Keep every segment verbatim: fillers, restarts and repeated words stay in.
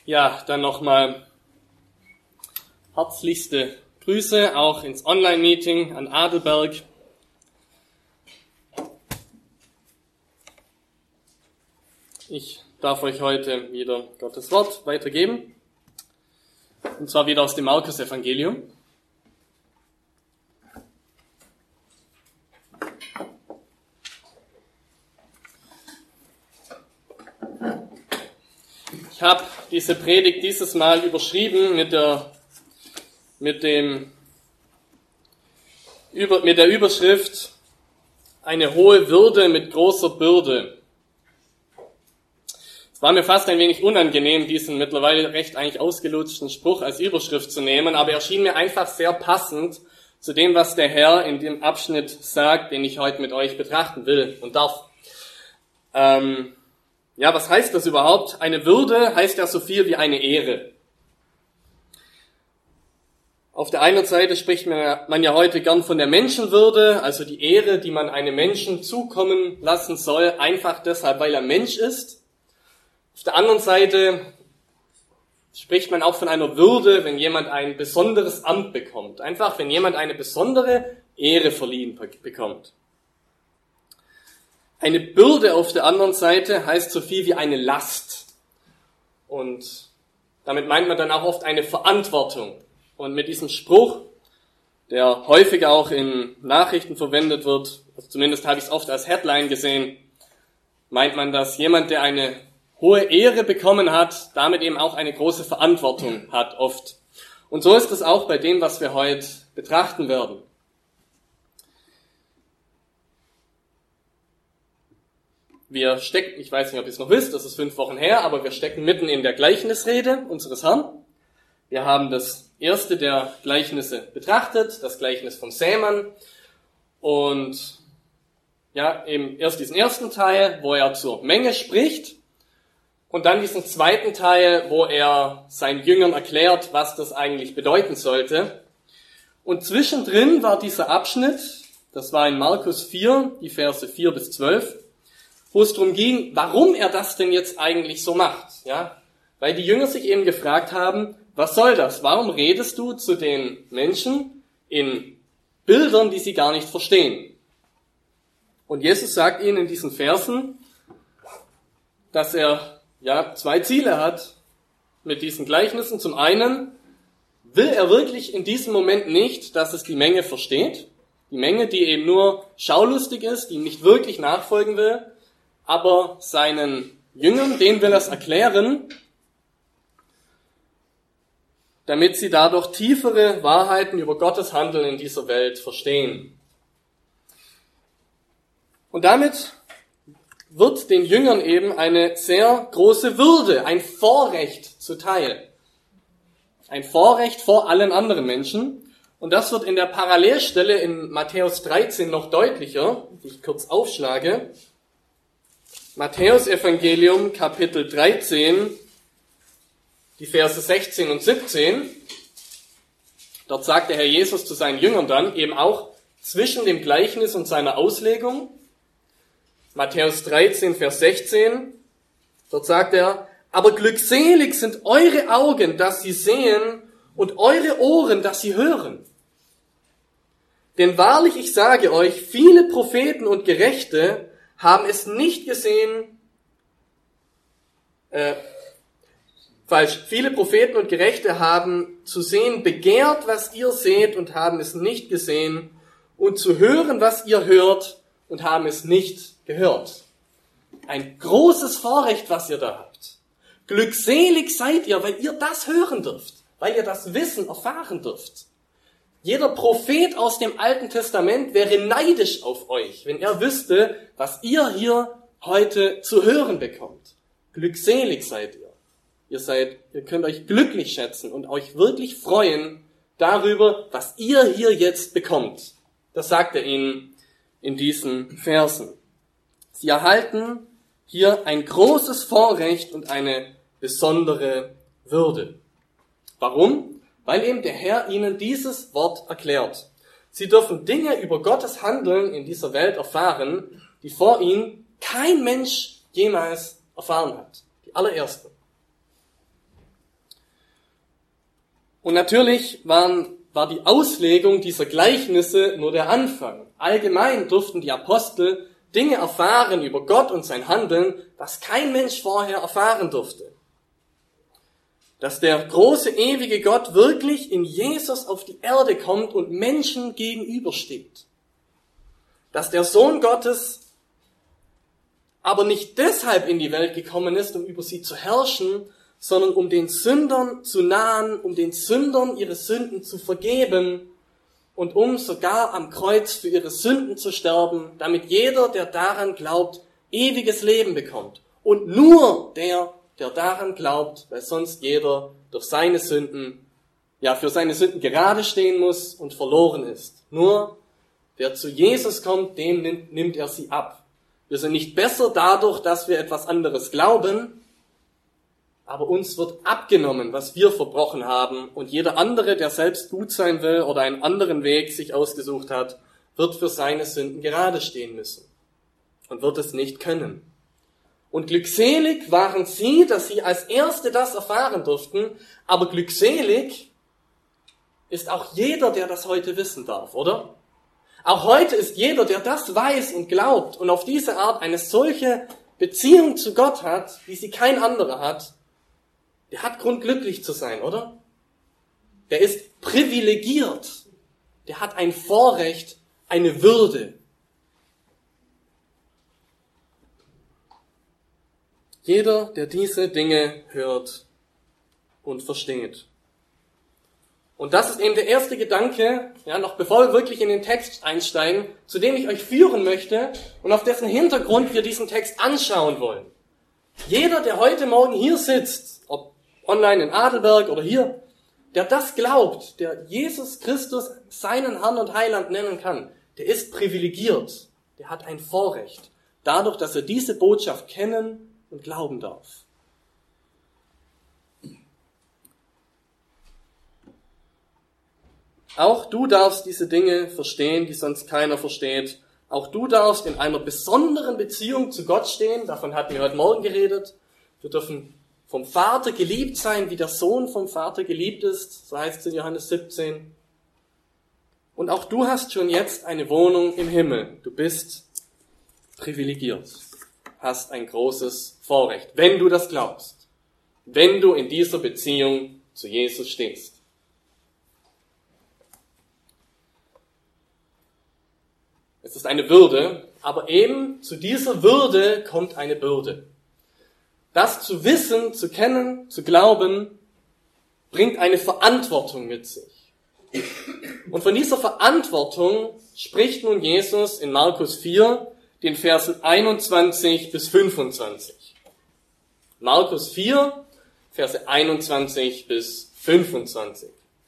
Ja, dann nochmal herzlichste Grüße auch ins Online-Meeting an Adelberg. Ich darf euch heute wieder Gottes Wort weitergeben. Und zwar wieder aus dem Markus-Evangelium. Ich habe diese Predigt dieses Mal überschrieben mit der, mit dem, über, mit der Überschrift eine hohe Würde mit großer Bürde. Es war mir fast ein wenig unangenehm, diesen mittlerweile recht eigentlich ausgelutschten Spruch als Überschrift zu nehmen, aber er schien mir einfach sehr passend zu dem, was der Herr in dem Abschnitt sagt, den ich heute mit euch betrachten will und darf. Ähm, Ja, was heißt das überhaupt? Eine Würde heißt ja so viel wie eine Ehre. Auf der einen Seite spricht man ja heute gern von der Menschenwürde, also die Ehre, die man einem Menschen zukommen lassen soll, einfach deshalb, weil er Mensch ist. Auf der anderen Seite spricht man auch von einer Würde, wenn jemand ein besonderes Amt bekommt. Einfach, wenn jemand eine besondere Ehre verliehen bekommt. Eine Bürde auf der anderen Seite heißt so viel wie eine Last. Und damit meint man dann auch oft eine Verantwortung. Und mit diesem Spruch, der häufig auch in Nachrichten verwendet wird, also zumindest habe ich es oft als Headline gesehen, meint man, dass jemand, der eine hohe Ehre bekommen hat, damit eben auch eine große Verantwortung hat oft. Und so ist es auch bei dem, was wir heute betrachten werden. Wir stecken, ich weiß nicht, ob ihr es noch wisst, das ist fünf Wochen her, aber wir stecken mitten in der Gleichnisrede unseres Herrn. Wir haben das erste der Gleichnisse betrachtet, das Gleichnis vom Sämann. Und ja, eben erst diesen ersten Teil, wo er zur Menge spricht. Und dann diesen zweiten Teil, wo er seinen Jüngern erklärt, was das eigentlich bedeuten sollte. Und zwischendrin war dieser Abschnitt, das war in Markus vier, die Verse vier bis zwölf, wo es darum ging, warum er das denn jetzt eigentlich so macht. Ja? Weil die Jünger sich eben gefragt haben, was soll das? Warum redest du zu den Menschen in Bildern, die sie gar nicht verstehen? Und Jesus sagt ihnen in diesen Versen, dass er ja zwei Ziele hat mit diesen Gleichnissen. Zum einen will er wirklich in diesem Moment nicht, dass es die Menge versteht. Die Menge, die eben nur schaulustig ist, die ihm nicht wirklich nachfolgen will. Aber seinen Jüngern, denen will er es erklären, damit sie dadurch tiefere Wahrheiten über Gottes Handeln in dieser Welt verstehen. Und damit wird den Jüngern eben eine sehr große Würde, ein Vorrecht zuteil. Ein Vorrecht vor allen anderen Menschen. Und das wird in der Parallelstelle in Matthäus dreizehn noch deutlicher, die ich kurz aufschlage. Matthäus Evangelium, Kapitel dreizehn, die Verse sechzehn und siebzehn. Dort sagt der Herr Jesus zu seinen Jüngern dann, eben auch zwischen dem Gleichnis und seiner Auslegung. Matthäus dreizehn, Vers sechzehn. Dort sagt er, aber glückselig sind eure Augen, dass sie sehen, und eure Ohren, dass sie hören. Denn wahrlich, ich sage euch, viele Propheten und Gerechte haben es nicht gesehen, äh, falsch, viele Propheten und Gerechte haben zu sehen begehrt, was ihr seht, und haben es nicht gesehen, und zu hören, was ihr hört, und haben es nicht gehört. Ein großes Vorrecht, was ihr da habt. Glückselig seid ihr, weil ihr das hören dürft, weil ihr das Wissen erfahren dürft. Jeder Prophet aus dem Alten Testament wäre neidisch auf euch, wenn er wüsste, was ihr hier heute zu hören bekommt. Glückselig seid ihr. Ihr seid, ihr könnt euch glücklich schätzen und euch wirklich freuen darüber, was ihr hier jetzt bekommt. Das sagt er ihnen in diesen Versen. Sie erhalten hier ein großes Vorrecht und eine besondere Würde. Warum? Weil eben der Herr ihnen dieses Wort erklärt. Sie dürfen Dinge über Gottes Handeln in dieser Welt erfahren, die vor ihnen kein Mensch jemals erfahren hat. Die allerersten. Und natürlich waren, war die Auslegung dieser Gleichnisse nur der Anfang. Allgemein durften die Apostel Dinge erfahren über Gott und sein Handeln, was kein Mensch vorher erfahren durfte. Dass der große, ewige Gott wirklich in Jesus auf die Erde kommt und Menschen gegenübersteht. Dass der Sohn Gottes aber nicht deshalb in die Welt gekommen ist, um über sie zu herrschen, sondern um den Sündern zu nahen, um den Sündern ihre Sünden zu vergeben und um sogar am Kreuz für ihre Sünden zu sterben, damit jeder, der daran glaubt, ewiges Leben bekommt. Und nur der, der daran glaubt, weil sonst jeder durch seine Sünden, ja, für seine Sünden gerade stehen muss und verloren ist. Nur wer zu Jesus kommt, dem nimmt, nimmt er sie ab. Wir sind nicht besser dadurch, dass wir etwas anderes glauben, aber uns wird abgenommen, was wir verbrochen haben, und jeder andere, der selbst gut sein will oder einen anderen Weg sich ausgesucht hat, wird für seine Sünden gerade stehen müssen und wird es nicht können. Und glückselig waren sie, dass sie als Erste das erfahren durften, aber glückselig ist auch jeder, der das heute wissen darf, oder? Auch heute ist jeder, der das weiß und glaubt und auf diese Art eine solche Beziehung zu Gott hat, wie sie kein anderer hat, der hat Grund, glücklich zu sein, oder? Der ist privilegiert. Der hat ein Vorrecht, eine Würde. Jeder, der diese Dinge hört und versteht. Und das ist eben der erste Gedanke, ja, noch bevor wir wirklich in den Text einsteigen, zu dem ich euch führen möchte und auf dessen Hintergrund wir diesen Text anschauen wollen. Jeder, der heute Morgen hier sitzt, ob online in Adelberg oder hier, der das glaubt, der Jesus Christus seinen Herrn und Heiland nennen kann, der ist privilegiert, der hat ein Vorrecht, dadurch, dass er diese Botschaft kennen und glauben darf. Auch du darfst diese Dinge verstehen, die sonst keiner versteht. Auch du darfst in einer besonderen Beziehung zu Gott stehen, davon hatten wir heute Morgen geredet. Wir dürfen vom Vater geliebt sein, wie der Sohn vom Vater geliebt ist, so heißt es in Johannes siebzehn. Und auch du hast schon jetzt eine Wohnung im Himmel. Du bist privilegiert, hast ein großes Vorrecht, wenn du das glaubst, wenn du in dieser Beziehung zu Jesus stehst. Es ist eine Würde, aber eben zu dieser Würde kommt eine Bürde. Das zu wissen, zu kennen, zu glauben, bringt eine Verantwortung mit sich. Und von dieser Verantwortung spricht nun Jesus in Markus vier, den Versen einundzwanzig bis fünfundzwanzig. Markus vier, Verse einundzwanzig bis fünfundzwanzig.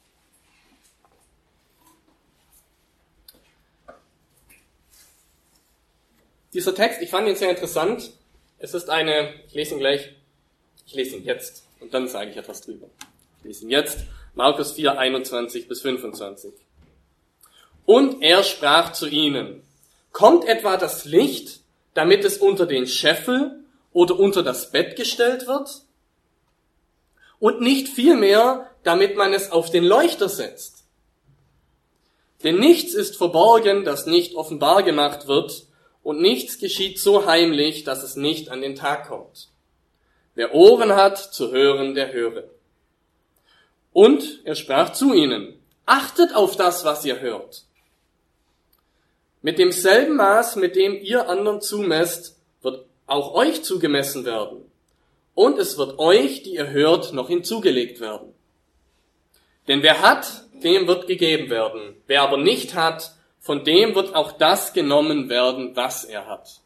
Dieser Text, ich fand ihn sehr interessant. Es ist eine, ich lese ihn gleich, ich lese ihn jetzt und dann sage ich etwas drüber. Ich lese ihn jetzt, Markus vier, einundzwanzig bis fünfundzwanzig. Und er sprach zu ihnen, kommt etwa das Licht, damit es unter den Scheffel oder unter das Bett gestellt wird? Und nicht vielmehr, damit man es auf den Leuchter setzt. Denn nichts ist verborgen, das nicht offenbar gemacht wird, und nichts geschieht so heimlich, dass es nicht an den Tag kommt. Wer Ohren hat, zu hören, der höre. Und er sprach zu ihnen, achtet auf das, was ihr hört. Mit demselben Maß, mit dem ihr anderen zumesst, wird auch euch zugemessen werden. Und es wird euch, die ihr hört, noch hinzugelegt werden. Denn wer hat, dem wird gegeben werden. Wer aber nicht hat, von dem wird auch das genommen werden, was er hat.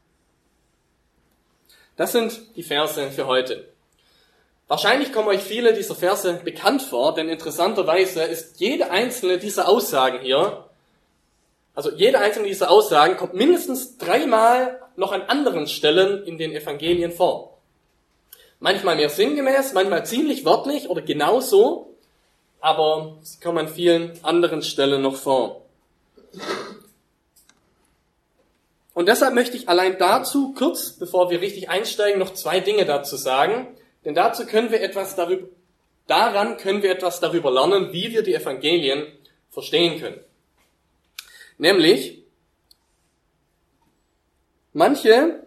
Das sind die Verse für heute. Wahrscheinlich kommen euch viele dieser Verse bekannt vor, denn interessanterweise ist jede einzelne dieser Aussagen hier, also jede einzelne dieser Aussagen kommt mindestens dreimal noch an anderen Stellen in den Evangelien vor. Manchmal mehr sinngemäß, manchmal ziemlich wörtlich oder genau so, aber sie kommen an vielen anderen Stellen noch vor. Und deshalb möchte ich allein dazu kurz, bevor wir richtig einsteigen, noch zwei Dinge dazu sagen. Denn dazu können wir etwas darüber, daran können wir etwas darüber lernen, wie wir die Evangelien verstehen können. Nämlich, manche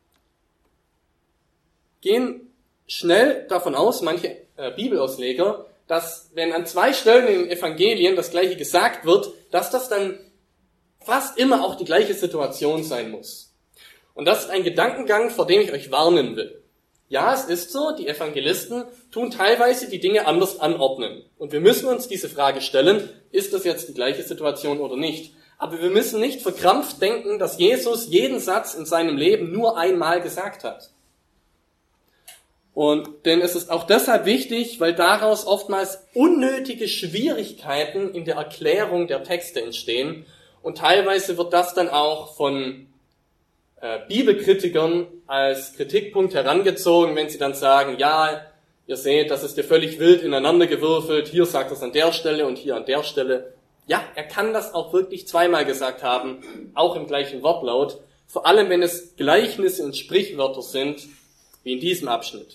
gehen schnell davon aus, manche äh, Bibelausleger, dass wenn an zwei Stellen in den Evangelien das Gleiche gesagt wird, dass das dann fast immer auch die gleiche Situation sein muss. Und das ist ein Gedankengang, vor dem ich euch warnen will. Ja, es ist so, die Evangelisten tun teilweise die Dinge anders anordnen. Und wir müssen uns diese Frage stellen, ist das jetzt die gleiche Situation oder nicht? Aber wir müssen nicht verkrampft denken, dass Jesus jeden Satz in seinem Leben nur einmal gesagt hat. Und denn es ist auch deshalb wichtig, weil daraus oftmals unnötige Schwierigkeiten in der Erklärung der Texte entstehen. Und teilweise wird das dann auch von äh, Bibelkritikern als Kritikpunkt herangezogen, wenn sie dann sagen, ja, ihr seht, das ist ja völlig wild ineinandergewürfelt, hier sagt er es an der Stelle und hier an der Stelle. Ja, er kann das auch wirklich zweimal gesagt haben, auch im gleichen Wortlaut, vor allem wenn es Gleichnisse und Sprichwörter sind, wie in diesem Abschnitt.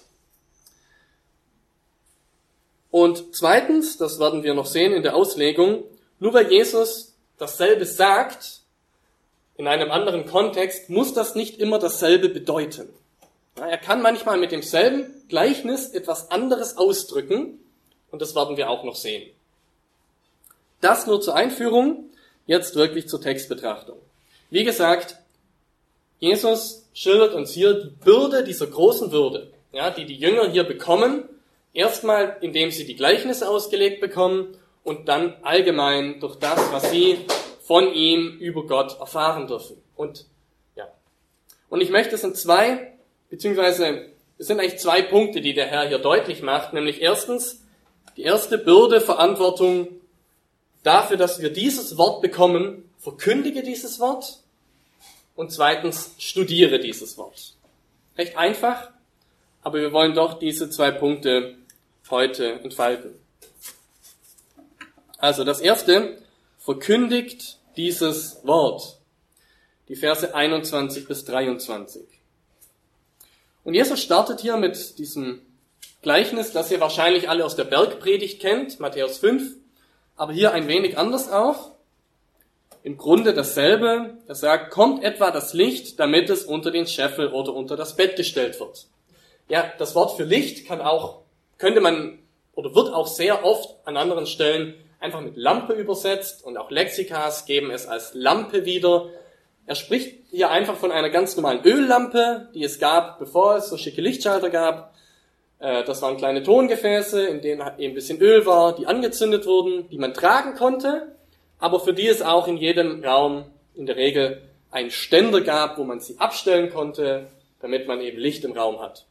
Und zweitens, das werden wir noch sehen in der Auslegung, nur weil Jesus dasselbe sagt, in einem anderen Kontext, muss das nicht immer dasselbe bedeuten. Ja, er kann manchmal mit demselben Gleichnis etwas anderes ausdrücken, und das werden wir auch noch sehen. Das nur zur Einführung, jetzt wirklich zur Textbetrachtung. Wie gesagt, Jesus schildert uns hier die Bürde dieser großen Würde, ja, die die Jünger hier bekommen, erstmal indem sie die Gleichnisse ausgelegt bekommen und dann allgemein durch das, was sie von ihm über Gott erfahren dürfen. Und ja, und ich möchte es in zwei, beziehungsweise es sind eigentlich zwei Punkte, die der Herr hier deutlich macht, nämlich erstens die erste Bürde, Verantwortung dafür, dass wir dieses Wort bekommen, verkündige dieses Wort und zweitens studiere dieses Wort. Recht einfach, aber wir wollen doch diese zwei Punkte heute entfalten. Also das erste, verkündigt dieses Wort. Die Verse einundzwanzig bis dreiundzwanzig. Und Jesus startet hier mit diesem Gleichnis, das ihr wahrscheinlich alle aus der Bergpredigt kennt, Matthäus fünf, aber hier ein wenig anders auch. Im Grunde dasselbe. Er sagt, kommt etwa das Licht, damit es unter den Scheffel oder unter das Bett gestellt wird. Ja, das Wort für Licht kann auch, könnte man, oder wird auch sehr oft an anderen Stellen einfach mit Lampe übersetzt und auch Lexikas geben es als Lampe wieder. Er spricht hier einfach von einer ganz normalen Öllampe, die es gab, bevor es so schicke Lichtschalter gab. Das waren kleine Tongefäße, in denen eben ein bisschen Öl war, die angezündet wurden, die man tragen konnte, aber für die es auch in jedem Raum in der Regel einen Ständer gab, wo man sie abstellen konnte, damit man eben Licht im Raum hat.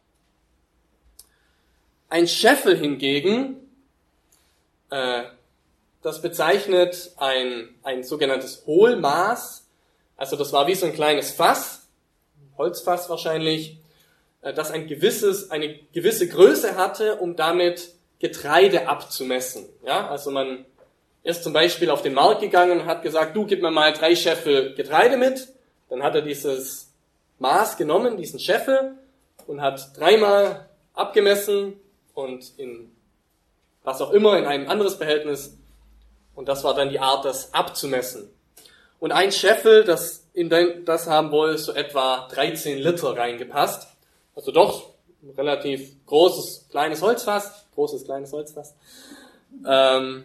Ein Scheffel hingegen, äh, das bezeichnet ein, ein sogenanntes Hohlmaß, also das war wie so ein kleines Fass, Holzfass wahrscheinlich, das ein gewisses, eine gewisse Größe hatte, um damit Getreide abzumessen. Ja, also man ist zum Beispiel auf den Markt gegangen und hat gesagt, du, gib mir mal drei Scheffel Getreide mit. Dann hat er dieses Maß genommen, diesen Scheffel, und hat dreimal abgemessen und in was auch immer, in ein anderes Behältnis. Und das war dann die Art, das abzumessen. Und ein Scheffel, das in das haben wohl so etwa dreizehn Liter reingepasst. Also doch ein relativ großes, kleines Holzfass. Großes, kleines Holzfass. Ähm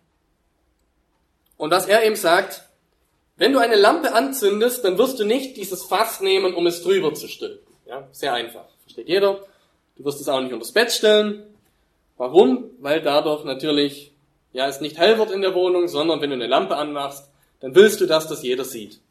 und was er eben sagt, wenn du eine Lampe anzündest, dann wirst du nicht dieses Fass nehmen, um es drüber zu stülpen. Ja, sehr einfach. Versteht jeder. Du wirst es auch nicht unter das Bett stellen. Warum? Weil dadurch natürlich, ja, es nicht hell wird in der Wohnung, sondern wenn du eine Lampe anmachst, dann willst du, dass das jeder sieht.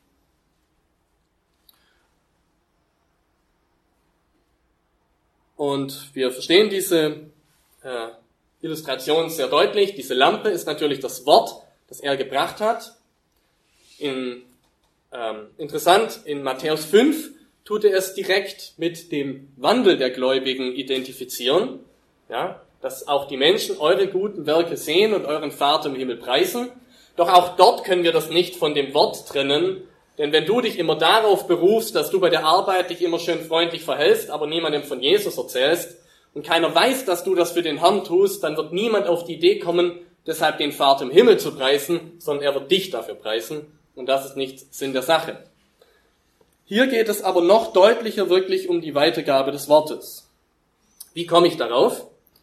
Und wir verstehen diese äh, Illustration sehr deutlich. Diese Lampe ist natürlich das Wort, das er gebracht hat. In, ähm, interessant, in Matthäus fünf tut er es direkt mit dem Wandel der Gläubigen identifizieren. Ja, dass auch die Menschen eure guten Werke sehen und euren Vater im Himmel preisen. Doch auch dort können wir das nicht von dem Wort trennen. Denn wenn du dich immer darauf berufst, dass du bei der Arbeit dich immer schön freundlich verhältst, aber niemandem von Jesus erzählst, und keiner weiß, dass du das für den Herrn tust, dann wird niemand auf die Idee kommen, deshalb den Vater im Himmel zu preisen, sondern er wird dich dafür preisen. Und das ist nicht Sinn der Sache. Hier geht es aber noch deutlicher wirklich um die Weitergabe des Wortes. Wie komme ich darauf?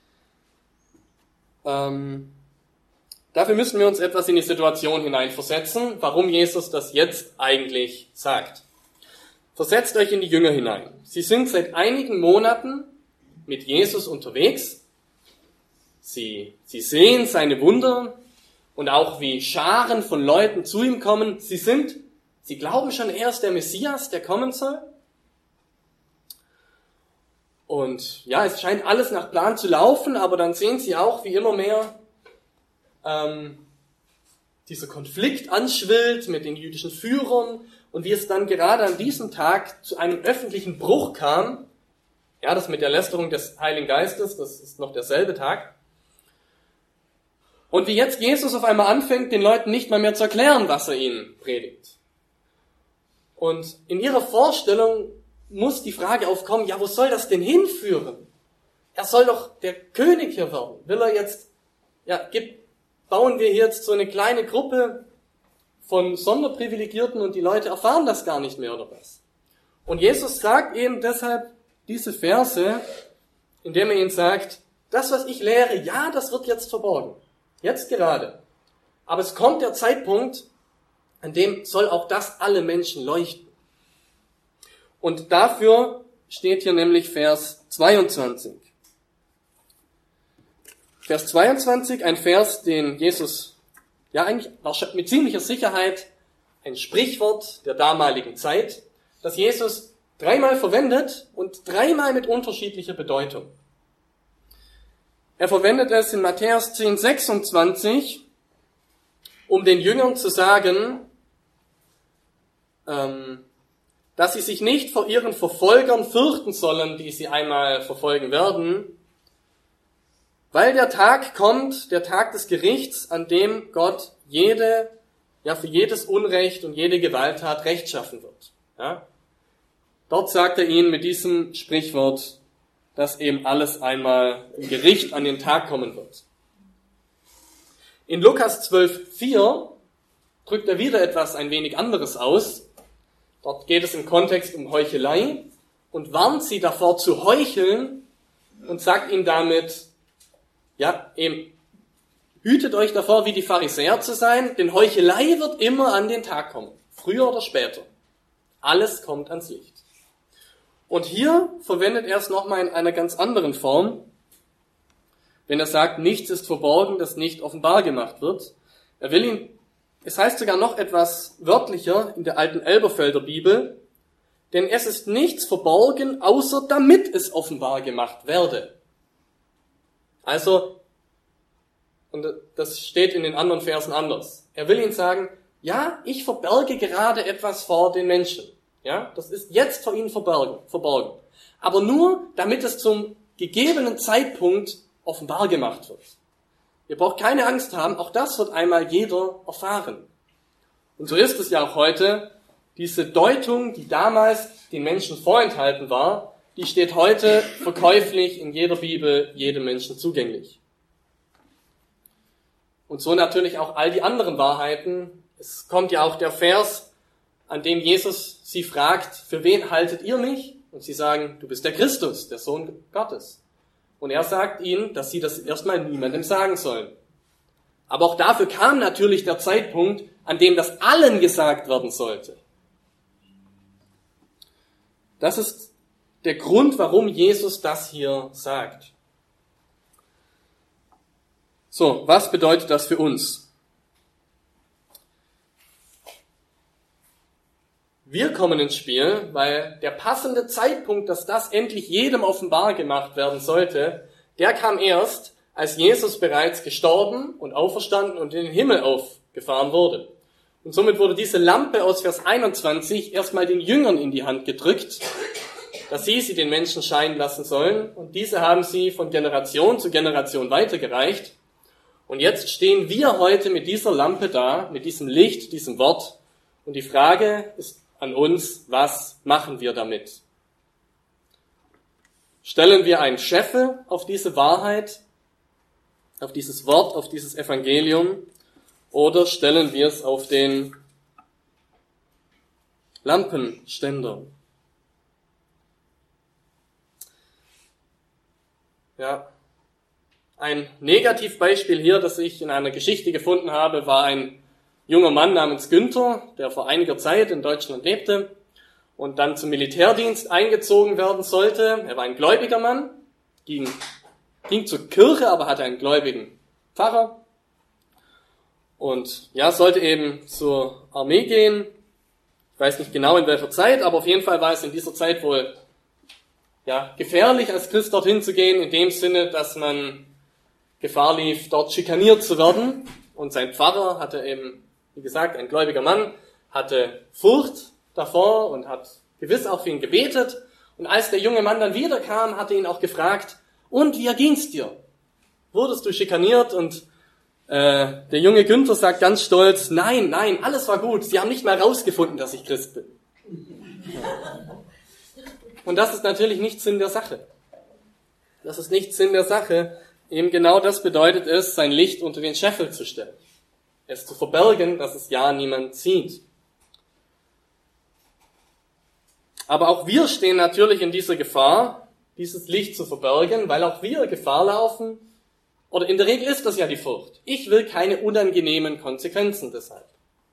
Ähm, dafür müssen wir uns etwas in die Situation hineinversetzen, warum Jesus das jetzt eigentlich sagt. Versetzt euch in die Jünger hinein. Sie sind seit einigen Monaten mit Jesus unterwegs. Sie, sie sehen seine Wunder und auch wie Scharen von Leuten zu ihm kommen. Sie sind, sie glauben schon, er ist der Messias, der kommen soll. Und ja, es scheint alles nach Plan zu laufen, aber dann sehen sie auch, wie immer mehr ähm, dieser Konflikt anschwillt mit den jüdischen Führern und wie es dann gerade an diesem Tag zu einem öffentlichen Bruch kam. Ja, das mit der Lästerung des Heiligen Geistes, das ist noch derselbe Tag. Und wie jetzt Jesus auf einmal anfängt, den Leuten nicht mal mehr zu erklären, was er ihnen predigt. Und in ihrer Vorstellung muss die Frage aufkommen, ja, wo soll das denn hinführen? Er soll doch der König hier werden. Will er jetzt, ja, gibt, bauen wir jetzt so eine kleine Gruppe von Sonderprivilegierten und die Leute erfahren das gar nicht mehr oder was? Und Jesus sagt eben deshalb diese Verse, indem er ihnen sagt, das, was ich lehre, ja, das wird jetzt verborgen. Jetzt gerade. Aber es kommt der Zeitpunkt, an dem soll auch das alle Menschen leuchten. Und dafür steht hier nämlich Vers zweiundzwanzig. Vers zweiundzwanzig, ein Vers, den Jesus, ja eigentlich mit ziemlicher Sicherheit, ein Sprichwort der damaligen Zeit, das Jesus dreimal verwendet und dreimal mit unterschiedlicher Bedeutung. Er verwendet es in Matthäus zehn sechsundzwanzig, um den Jüngern zu sagen, ähm, dass sie sich nicht vor ihren Verfolgern fürchten sollen, die sie einmal verfolgen werden, weil der Tag kommt, der Tag des Gerichts, an dem Gott jede, ja für jedes Unrecht und jede Gewalttat Recht schaffen wird. Ja? Dort sagt er ihnen mit diesem Sprichwort, dass eben alles einmal im Gericht an den Tag kommen wird. In Lukas zwölf vier drückt er wieder etwas ein wenig anderes aus. Dort geht es im Kontext um Heuchelei und warnt sie davor zu heucheln und sagt ihnen damit, ja, eben, hütet euch davor, wie die Pharisäer zu sein, denn Heuchelei wird immer an den Tag kommen, früher oder später. Alles kommt ans Licht. Und hier verwendet er es nochmal in einer ganz anderen Form, wenn er sagt, nichts ist verborgen, das nicht offenbar gemacht wird. Er will ihn, es heißt sogar noch etwas wörtlicher in der alten Elberfelder Bibel, denn es ist nichts verborgen, außer damit es offenbar gemacht werde. Also, und das steht in den anderen Versen anders. Er will ihnen sagen, ja, ich verberge gerade etwas vor den Menschen. Ja, das ist jetzt vor ihnen verborgen, verborgen. Aber nur, damit es zum gegebenen Zeitpunkt offenbar gemacht wird. Ihr braucht keine Angst haben, auch das wird einmal jeder erfahren. Und so ist es ja auch heute. Diese Deutung, die damals den Menschen vorenthalten war, die steht heute verkäuflich in jeder Bibel jedem Menschen zugänglich. Und so natürlich auch all die anderen Wahrheiten. Es kommt ja auch der Vers, an dem Jesus sie fragt, für wen haltet ihr mich? Und sie sagen, du bist der Christus, der Sohn Gottes. Und er sagt ihnen, dass sie das erstmal niemandem sagen sollen. Aber auch dafür kam natürlich der Zeitpunkt, an dem das allen gesagt werden sollte. Das ist der Grund, warum Jesus das hier sagt. So, was bedeutet das für uns? Wir kommen ins Spiel, weil der passende Zeitpunkt, dass das endlich jedem offenbar gemacht werden sollte, der kam erst, als Jesus bereits gestorben und auferstanden und in den Himmel aufgefahren wurde. Und somit wurde diese Lampe aus Vers einundzwanzig erstmal den Jüngern in die Hand gedrückt, dass sie sie den Menschen scheinen lassen sollen. Und diese haben sie von Generation zu Generation weitergereicht. Und jetzt stehen wir heute mit dieser Lampe da, mit diesem Licht, diesem Wort. Und die Frage ist an uns, was machen wir damit? Stellen wir einen Scheffel auf diese Wahrheit, auf dieses Wort, auf dieses Evangelium, oder stellen wir es auf den Lampenständer? Ja, ein Negativbeispiel hier, das ich in einer Geschichte gefunden habe, war ein junger Mann namens Günther, der vor einiger Zeit in Deutschland lebte und dann zum Militärdienst eingezogen werden sollte. Er war ein gläubiger Mann, ging, ging zur Kirche, aber hatte einen gläubigen Pfarrer und ja, sollte eben zur Armee gehen. Ich weiß nicht genau in welcher Zeit, aber auf jeden Fall war es in dieser Zeit wohl ja, gefährlich, als Christ dorthin zu gehen, in dem Sinne, dass man Gefahr lief, dort schikaniert zu werden. Und sein Pfarrer hatte eben, wie gesagt, ein gläubiger Mann, hatte Furcht davor und hat gewiss auch für ihn gebetet. Und als der junge Mann dann wiederkam, hatte ihn auch gefragt, und wie ging's dir? Wurdest du schikaniert? Und äh, der junge Günther sagt ganz stolz, nein, nein, alles war gut. Sie haben nicht mal rausgefunden, dass ich Christ bin. Und das ist natürlich nicht Sinn der Sache. Das ist nicht Sinn der Sache. Eben genau das bedeutet es, sein Licht unter den Scheffel zu stellen. Es zu verbergen, dass es ja niemand sieht. Aber auch wir stehen natürlich in dieser Gefahr, dieses Licht zu verbergen, weil auch wir Gefahr laufen, oder in der Regel ist das ja die Furcht. Ich will keine unangenehmen Konsequenzen deshalb.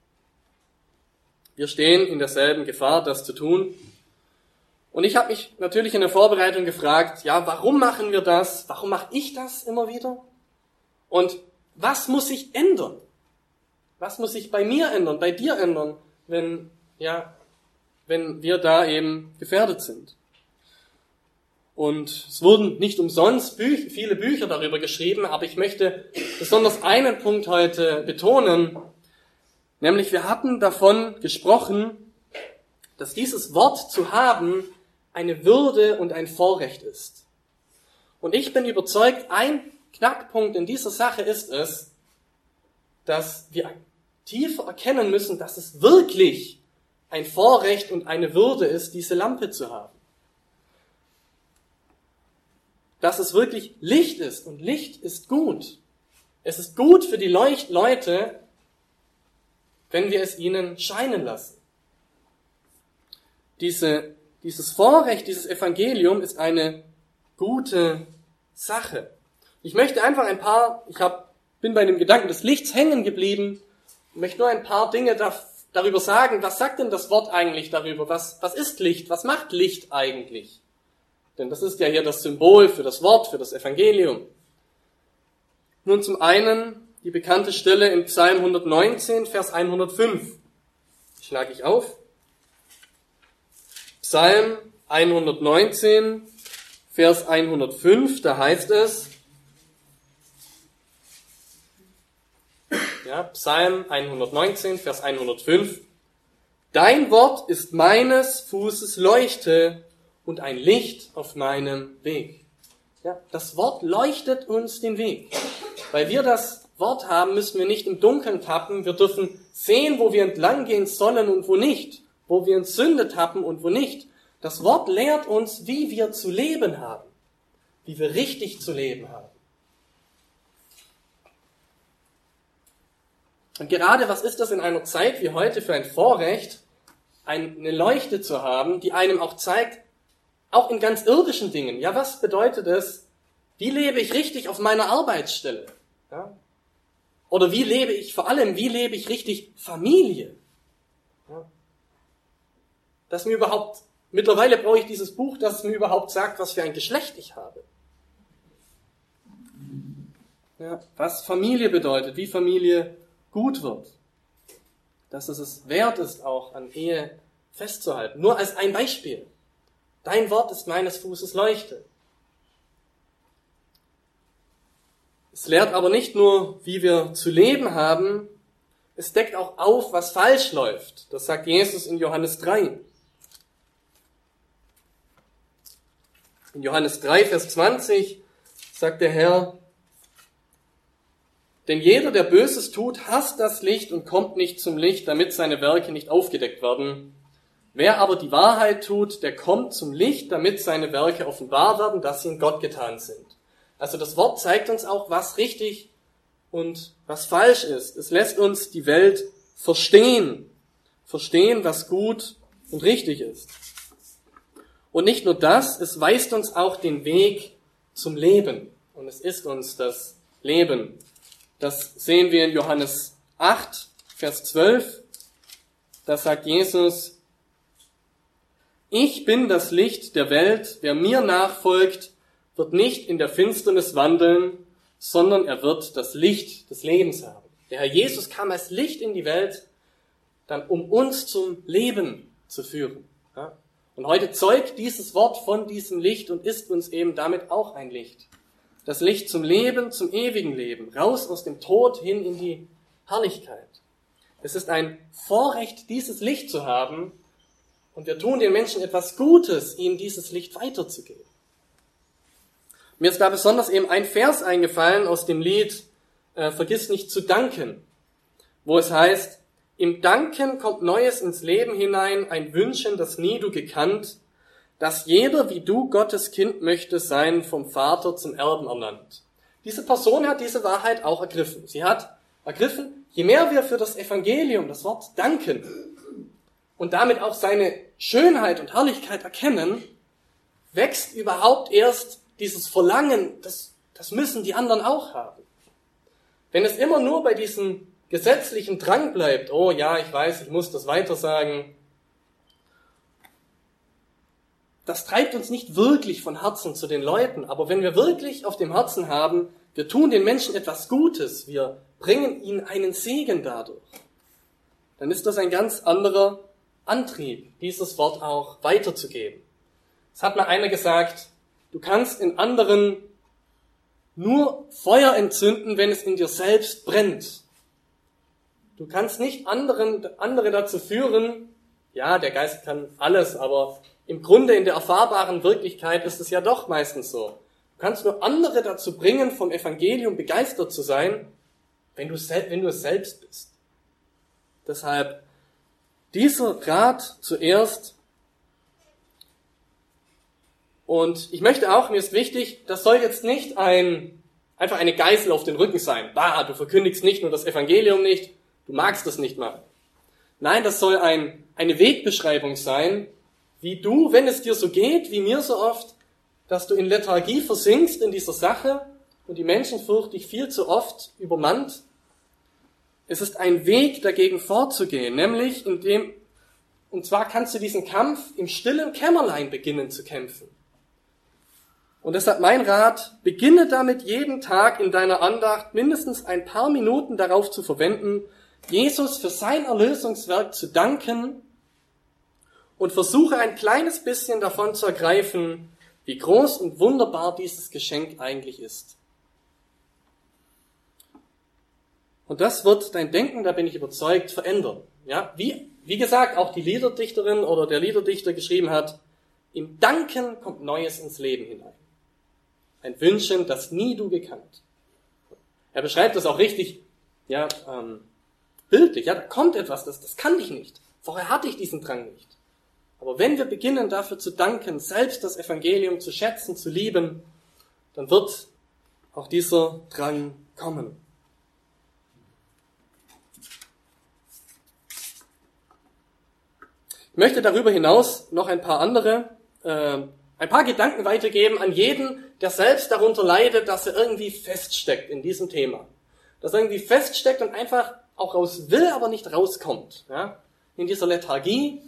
Wir stehen in derselben Gefahr, das zu tun. Und ich habe mich natürlich in der Vorbereitung gefragt, ja, warum machen wir das? Warum mache ich das immer wieder? Und was muss sich ändern? Was muss sich bei mir ändern, bei dir ändern, wenn, ja, wenn wir da eben gefährdet sind? Und es wurden nicht umsonst Büch- viele Bücher darüber geschrieben, aber ich möchte besonders einen Punkt heute betonen, nämlich wir hatten davon gesprochen, dass dieses Wort zu haben eine Würde und ein Vorrecht ist. Und ich bin überzeugt, ein Knackpunkt in dieser Sache ist es, dass wir tiefer erkennen müssen, dass es wirklich ein Vorrecht und eine Würde ist, diese Lampe zu haben. Dass es wirklich Licht ist, und Licht ist gut. Es ist gut für die Leucht- Leute, wenn wir es ihnen scheinen lassen. Diese Dieses Vorrecht, dieses Evangelium ist eine gute Sache. Ich möchte einfach ein paar, ich hab, bin bei dem Gedanken des Lichts hängen geblieben, möchte nur ein paar Dinge da, darüber sagen. Was sagt denn das Wort eigentlich darüber? Was, was ist Licht? Was macht Licht eigentlich? Denn das ist ja hier das Symbol für das Wort, für das Evangelium. Nun zum einen die bekannte Stelle im Psalm hundertneunzehn, Vers hundertfünf. Die schlage ich auf. Psalm hundertneunzehn, Vers hundertfünf, da heißt es, ja, Psalm hundertneunzehn, Vers hundertfünf, Dein Wort ist meines Fußes Leuchte und ein Licht auf meinem Weg. Ja, das Wort leuchtet uns den Weg. Weil wir das Wort haben, müssen wir nicht im Dunkeln tappen, wir dürfen sehen, wo wir entlang gehen sollen und wo nicht. Wo wir in Sünde tappen und wo nicht. Das Wort lehrt uns, wie wir zu leben haben. Wie wir richtig zu leben haben. Und gerade was ist das in einer Zeit wie heute für ein Vorrecht, eine Leuchte zu haben, die einem auch zeigt, auch in ganz irdischen Dingen. Ja, was bedeutet es? Wie lebe ich richtig auf meiner Arbeitsstelle? Ja? Oder wie lebe ich, vor allem, wie lebe ich richtig Familie? Ja? Dass mir überhaupt, mittlerweile brauche ich dieses Buch, das es mir überhaupt sagt, was für ein Geschlecht ich habe. Ja, was Familie bedeutet, wie Familie gut wird. Dass es es wert ist, auch an Ehe festzuhalten. Nur als ein Beispiel. Dein Wort ist meines Fußes Leuchte. Es lehrt aber nicht nur, wie wir zu leben haben, es deckt auch auf, was falsch läuft. Das sagt Jesus in Johannes drei. In Johannes drei, Vers zwanzig sagt der Herr, denn jeder, der Böses tut, hasst das Licht und kommt nicht zum Licht, damit seine Werke nicht aufgedeckt werden. Wer aber die Wahrheit tut, der kommt zum Licht, damit seine Werke offenbar werden, dass sie in Gott getan sind. Also das Wort zeigt uns auch, was richtig und was falsch ist. Es lässt uns die Welt verstehen. Verstehen, was gut und richtig ist. Und nicht nur das, es weist uns auch den Weg zum Leben. Und es ist uns das Leben. Das sehen wir in Johannes acht, Vers zwölf. Da sagt Jesus: Ich bin das Licht der Welt. Wer mir nachfolgt, wird nicht in der Finsternis wandeln, sondern er wird das Licht des Lebens haben. Der Herr Jesus kam als Licht in die Welt, dann um uns zum Leben zu führen. Ja? Und heute zeugt dieses Wort von diesem Licht und ist uns eben damit auch ein Licht. Das Licht zum Leben, zum ewigen Leben, raus aus dem Tod hin in die Herrlichkeit. Es ist ein Vorrecht, dieses Licht zu haben, und wir tun den Menschen etwas Gutes, ihnen dieses Licht weiterzugeben. Mir ist da besonders eben ein Vers eingefallen aus dem Lied äh, Vergiss nicht zu danken, wo es heißt: Im Danken kommt Neues ins Leben hinein, ein Wünschen, das nie du gekannt, dass jeder, wie du Gottes Kind möchte sein, vom Vater zum Erben ernannt. Diese Person hat diese Wahrheit auch ergriffen. Sie hat ergriffen, je mehr wir für das Evangelium, das Wort danken, und damit auch seine Schönheit und Herrlichkeit erkennen, wächst überhaupt erst dieses Verlangen, das, das müssen die anderen auch haben. Wenn es immer nur bei diesem gesetzlichen Drang bleibt, oh ja, ich weiß, ich muss das weitersagen, das treibt uns nicht wirklich von Herzen zu den Leuten. Aber wenn wir wirklich auf dem Herzen haben, wir tun den Menschen etwas Gutes, wir bringen ihnen einen Segen dadurch, dann ist das ein ganz anderer Antrieb, dieses Wort auch weiterzugeben. Es hat mal einer gesagt, du kannst in anderen nur Feuer entzünden, wenn es in dir selbst brennt. Du kannst nicht anderen, andere dazu führen, ja, der Geist kann alles, aber im Grunde in der erfahrbaren Wirklichkeit ist es ja doch meistens so. Du kannst nur andere dazu bringen, vom Evangelium begeistert zu sein, wenn du, wenn du es selbst bist. Deshalb dieser Rat zuerst. Und ich möchte auch, mir ist wichtig, das soll jetzt nicht ein, einfach eine Geißel auf den Rücken sein. Bah, du verkündigst nicht nur das Evangelium nicht, du magst das nicht mal. Nein, das soll ein, eine Wegbeschreibung sein, wie du, wenn es dir so geht, wie mir so oft, dass du in Lethargie versinkst in dieser Sache und die Menschenfurcht dich viel zu oft übermannt. Es ist ein Weg, dagegen vorzugehen, nämlich indem, und zwar kannst du diesen Kampf im stillen Kämmerlein beginnen zu kämpfen. Und deshalb mein Rat, beginne damit jeden Tag in deiner Andacht mindestens ein paar Minuten darauf zu verwenden, Jesus für sein Erlösungswerk zu danken, und versuche ein kleines bisschen davon zu ergreifen, wie groß und wunderbar dieses Geschenk eigentlich ist. Und das wird dein Denken, da bin ich überzeugt, verändern. Ja, wie, wie gesagt, auch die Liederdichterin oder der Liederdichter geschrieben hat, im Danken kommt Neues ins Leben hinein. Ein Wünschen, das nie du gekannt. Er beschreibt das auch richtig, ja, ähm, bildlich. Ja, da kommt etwas, das, das kann ich nicht. Vorher hatte ich diesen Drang nicht. Aber wenn wir beginnen, dafür zu danken, selbst das Evangelium zu schätzen, zu lieben, dann wird auch dieser Drang kommen. Ich möchte darüber hinaus noch ein paar andere, äh, ein paar Gedanken weitergeben an jeden, der selbst darunter leidet, dass er irgendwie feststeckt in diesem Thema. Dass er irgendwie feststeckt und einfach auch raus will, aber nicht rauskommt. Ja? In dieser Lethargie,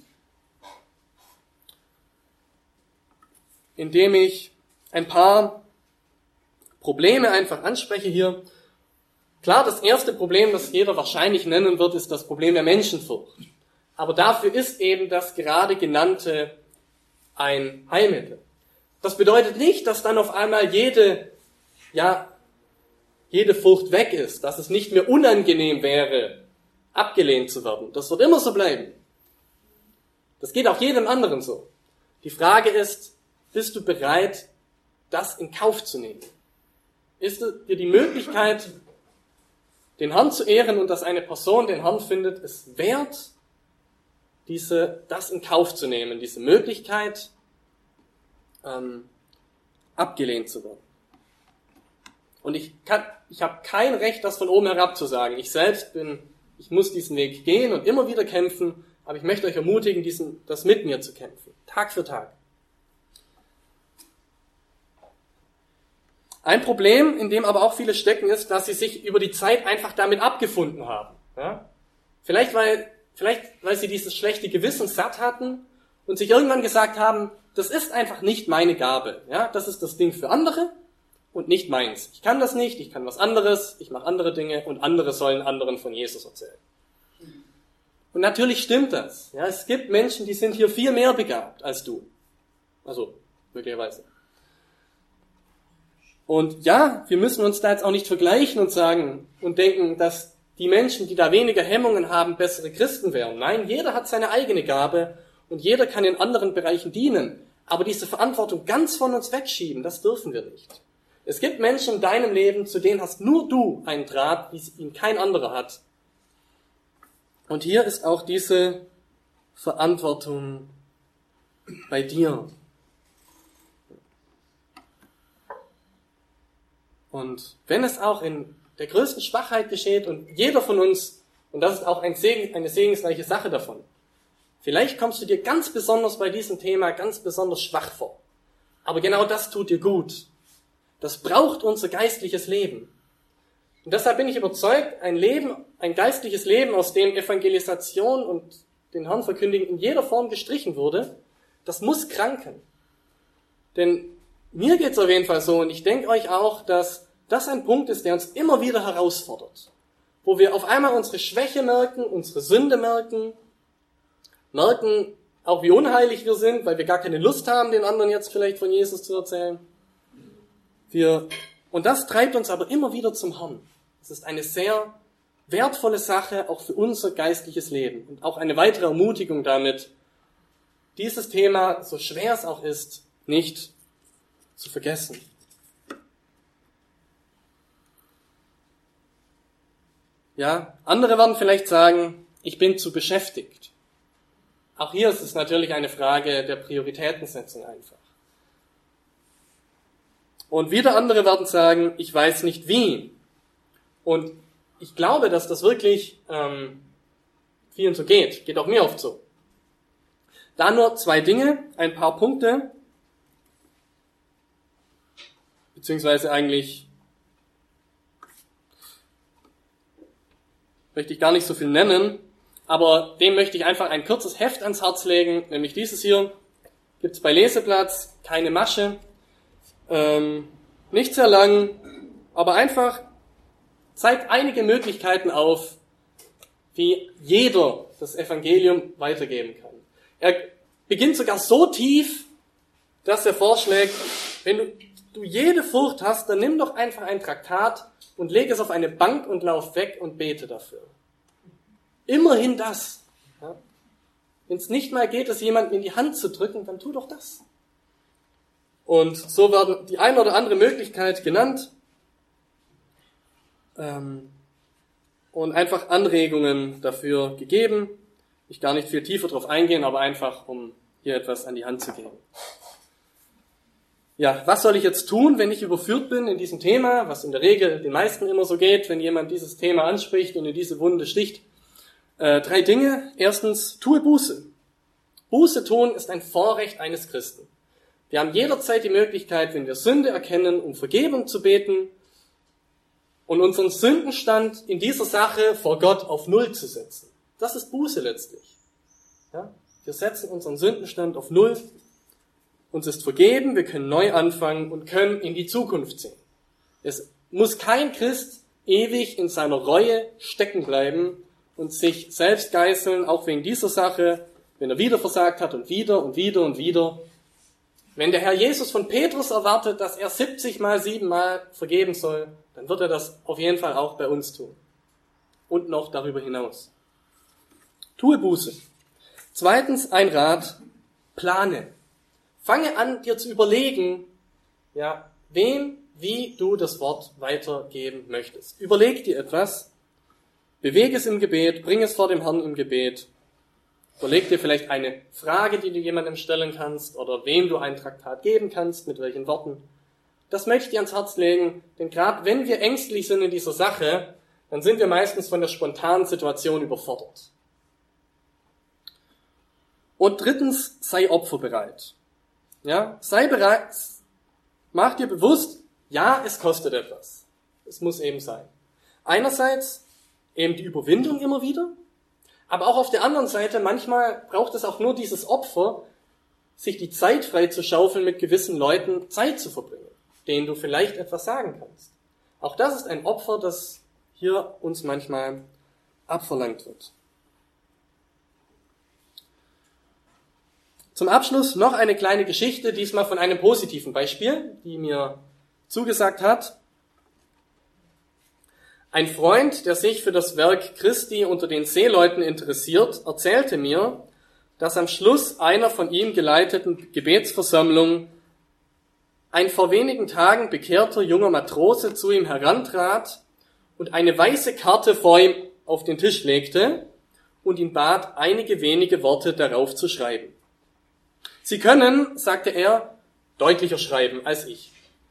indem ich ein paar Probleme einfach anspreche hier. Klar, das erste Problem, das jeder wahrscheinlich nennen wird, ist das Problem der Menschenfurcht. Aber dafür ist eben das gerade genannte ein Heilmittel. Das bedeutet nicht, dass dann auf einmal jede, ja, jede Furcht weg ist, dass es nicht mehr unangenehm wäre, abgelehnt zu werden. Das wird immer so bleiben. Das geht auch jedem anderen so. Die Frage ist, bist du bereit, das in Kauf zu nehmen? Ist dir die Möglichkeit, den Herrn zu ehren und dass eine Person den Herrn findet, es wert, diese, das in Kauf zu nehmen, diese Möglichkeit, ähm, abgelehnt zu werden. Und ich kann, ich habe kein Recht, das von oben herab zu sagen. Ich selbst bin, ich muss diesen Weg gehen und immer wieder kämpfen, aber ich möchte euch ermutigen, diesen, das mit mir zu kämpfen. Tag für Tag. Ein Problem, in dem aber auch viele stecken, ist, dass sie sich über die Zeit einfach damit abgefunden haben. Ja? Vielleicht, weil, vielleicht, weil sie dieses schlechte Gewissen satt hatten und sich irgendwann gesagt haben, das ist einfach nicht meine Gabe. Ja? Das ist das Ding für andere und nicht meins. Ich kann das nicht, ich kann was anderes, ich mache andere Dinge und andere sollen anderen von Jesus erzählen. Und natürlich stimmt das. Ja? Es gibt Menschen, die sind hier viel mehr begabt als du. Also, möglicherweise. Und ja, wir müssen uns da jetzt auch nicht vergleichen und sagen und denken, dass die Menschen, die da weniger Hemmungen haben, bessere Christen wären. Nein, jeder hat seine eigene Gabe und jeder kann in anderen Bereichen dienen. Aber diese Verantwortung ganz von uns wegschieben, das dürfen wir nicht. Es gibt Menschen in deinem Leben, zu denen hast nur du einen Draht, wie ihn kein anderer hat. Und hier ist auch diese Verantwortung bei dir. Und wenn es auch in der größten Schwachheit geschieht und jeder von uns, und das ist auch ein Segen, eine segensreiche Sache davon, vielleicht kommst du dir ganz besonders bei diesem Thema ganz besonders schwach vor. Aber genau das tut dir gut. Das braucht unser geistliches Leben. Und deshalb bin ich überzeugt, ein Leben, ein geistliches Leben, aus dem Evangelisation und den Herrn verkündigen in jeder Form gestrichen wurde, das muss kranken. Denn mir geht's auf jeden Fall so, und ich denke euch auch, dass das ein Punkt ist, der uns immer wieder herausfordert. Wo wir auf einmal unsere Schwäche merken, unsere Sünde merken, merken auch, wie unheilig wir sind, weil wir gar keine Lust haben, den anderen jetzt vielleicht von Jesus zu erzählen. Wir, und das treibt uns aber immer wieder zum Herrn. Es ist eine sehr wertvolle Sache, auch für unser geistliches Leben. Und auch eine weitere Ermutigung damit, dieses Thema, so schwer es auch ist, nicht zu vergessen. Ja, andere werden vielleicht sagen, ich bin zu beschäftigt. Auch hier ist es natürlich eine Frage der Prioritätensetzung einfach. Und wieder andere werden sagen, ich weiß nicht wie. Und ich glaube, dass das wirklich ähm, vielen so geht. Geht auch mir oft so. Da nur zwei Dinge, ein paar Punkte, beziehungsweise eigentlich möchte ich gar nicht so viel nennen, aber dem möchte ich einfach ein kurzes Heft ans Herz legen, nämlich dieses hier, gibt's bei Leseplatz, keine Masche, ähm, nicht sehr lang, aber einfach zeigt einige Möglichkeiten auf, wie jeder das Evangelium weitergeben kann. Er beginnt sogar so tief, dass er vorschlägt, wenn du, du jede Furcht hast, dann nimm doch einfach ein Traktat und leg es auf eine Bank und lauf weg und bete dafür. Immerhin das. Ja? Wenn es nicht mal geht, es jemandem in die Hand zu drücken, dann tu doch das. Und so werden die eine oder andere Möglichkeit genannt ähm, und einfach Anregungen dafür gegeben. Ich gar nicht viel tiefer drauf eingehen, aber einfach, um hier etwas an die Hand zu geben. Ja, was soll ich jetzt tun, wenn ich überführt bin in diesem Thema, was in der Regel den meisten immer so geht, wenn jemand dieses Thema anspricht und in diese Wunde sticht? Äh, drei Dinge. Erstens, tue Buße. Buße tun ist ein Vorrecht eines Christen. Wir haben jederzeit die Möglichkeit, wenn wir Sünde erkennen, um Vergebung zu beten und unseren Sündenstand in dieser Sache vor Gott auf Null zu setzen. Das ist Buße letztlich. Ja? Wir setzen unseren Sündenstand auf Null. Uns ist vergeben, wir können neu anfangen und können in die Zukunft sehen. Es muss kein Christ ewig in seiner Reue stecken bleiben und sich selbst geißeln, auch wegen dieser Sache, wenn er wieder versagt hat und wieder und wieder und wieder. Wenn der Herr Jesus von Petrus erwartet, dass er siebzig mal sieben Mal vergeben soll, dann wird er das auf jeden Fall auch bei uns tun. Und noch darüber hinaus. Tue Buße. Zweitens ein Rat, plane. Fange an, dir zu überlegen, ja, wem, wie du das Wort weitergeben möchtest. Überleg dir etwas, bewege es im Gebet, bring es vor dem Herrn im Gebet Überleg dir vielleicht eine Frage, die du jemandem stellen kannst oder wem du ein Traktat geben kannst, mit welchen Worten. Das möchte ich dir ans Herz legen, denn gerade wenn wir ängstlich sind in dieser Sache, dann sind wir meistens von der spontanen Situation überfordert. Und drittens, sei opferbereit. Ja, sei bereit, mach dir bewusst, ja, es kostet etwas. Es muss eben sein. Einerseits eben die Überwindung immer wieder, aber auch auf der anderen Seite, manchmal braucht es auch nur dieses Opfer, sich die Zeit frei zu schaufeln, mit gewissen Leuten Zeit zu verbringen, denen du vielleicht etwas sagen kannst. Auch das ist ein Opfer, das hier uns manchmal abverlangt wird. Zum Abschluss noch eine kleine Geschichte, diesmal von einem positiven Beispiel, die mir zugesagt hat. Ein Freund, der sich für das Werk Christi unter den Seeleuten interessiert, erzählte mir, dass am Schluss einer von ihm geleiteten Gebetsversammlung ein vor wenigen Tagen bekehrter junger Matrose zu ihm herantrat und eine weiße Karte vor ihm auf den Tisch legte und ihn bat, einige wenige Worte darauf zu schreiben. Sie können, sagte er, deutlicher schreiben als ich.